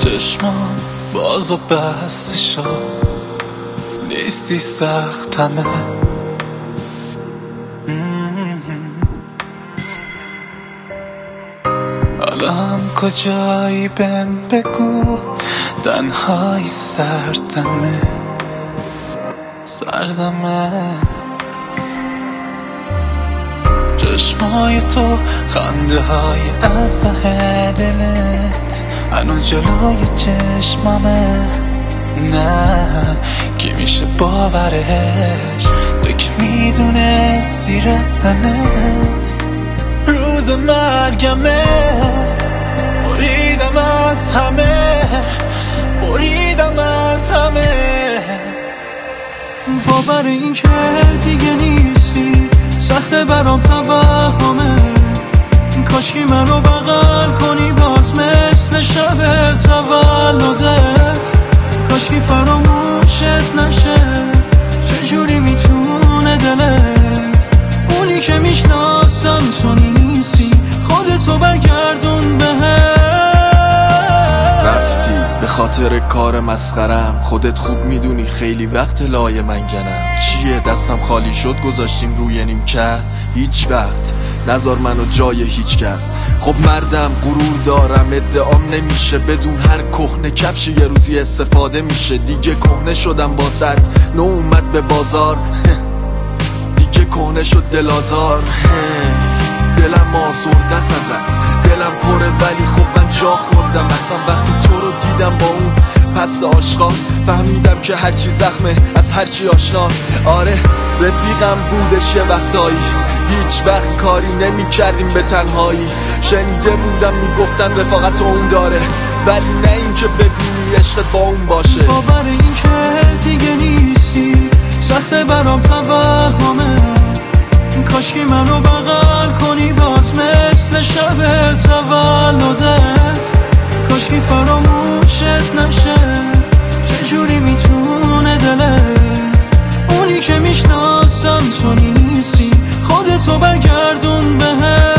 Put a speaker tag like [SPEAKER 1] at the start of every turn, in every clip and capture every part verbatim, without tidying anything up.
[SPEAKER 1] چشمان باز و بسته شد، نیستی سختمه. الان کجایی بهم بگو، تنهایی سردمه سردمه. چشمای تو خنده های از ته دلت هنو جلوی چشمامه. نه کی میشه باورش، تو که میدونستی رفتنت روز مرگمه. بریدم از همه، بریدم از همه.
[SPEAKER 2] باور این که دیگه نیستی سخته برام توهمه. کاشکی منو بغل کنی باز مثل شب تولدت. کاشکی فراموشت نشه، چجوری میتونه دلت اونی که میشناسم تو نیستی، خودتو برگردون بهم.
[SPEAKER 3] رفتی به خاطر کار مسخرم، خودت خوب میدونی خیلی وقت لای منگنم. چیه دستم خالی شد گذاشتیم روی نیمکت، هیچ وقت نذار منو جای هیچ کس. خب مردم غرور دارم، ادعام نمیشه بدون هر کهنه کفش یه روزی استفاده میشه. دیگه کهنه شدم با ست نو اومد به بازار، دیگه کهنه شد دل آزار. دلم آزرده است ازت، دلم پره ولی خب من جا خوردم. اصلا وقتی تو رو دیدم با اون پس آشغال، فهمیدم که هرچی زخمه از هرچی آشناست. آره رفیقم بودش یه وقتایی، هیچ وقت کاری نمی کردیم به تنهایی. شنیده بودم میگفتن رفاقت اون داره، ولی نه این که ببینی عشقت با اون باشه.
[SPEAKER 2] باور این که دیگه نیستی سخته برام توهمه. کاشکی منو بغل کنی باز مثل شب تولدت. کاشکی فراموشت نشه، چجوری میتونه دلت اونی که میشناسم تو نیستی، خودتو برگردون بهم.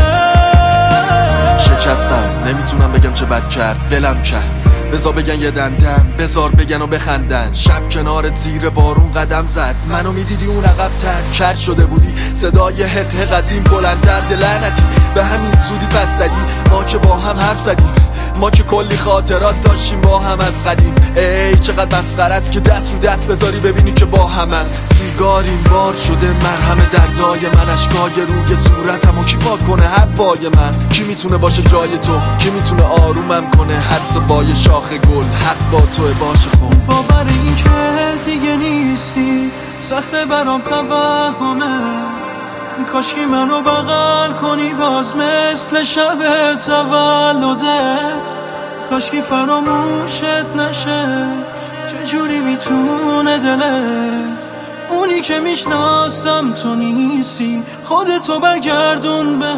[SPEAKER 3] شکستم نمیتونم بگم چه بد کرد، ولم کرد. بذار بگن یه دندن، بذار بگن و بخندن. شب کنار زیر بارون قدم زد، منو میدیدی اون عقب تر کرد شده بودی. صدای حق حق از این بلندتر، لعنتی به همین زودی پس زدی. ما که با هم حرف زدیم، ما که کلی خاطرات داشتیم با هم از قدیم. ای چقدر مسخرت که دست رو دست بذاری ببینی که با هم است. سیگاریم بار شده مرهم دردای من، اشکای روی صورتمو کی پاک کنه هوای من. کی میتونه باشه جای تو، کی میتونه آرومم کنه حتی با یه شاخ گل. حق با توه باشه خون.
[SPEAKER 2] باور این که دیگه نیستی سخته برام توهمه. کاشکی منو بغل کنی باز مثل شب تولدت. کاشکی فراموشت نشه، چجوری میتونه دلت اونی که میشناسم تو نیستی، خودتو برگردون به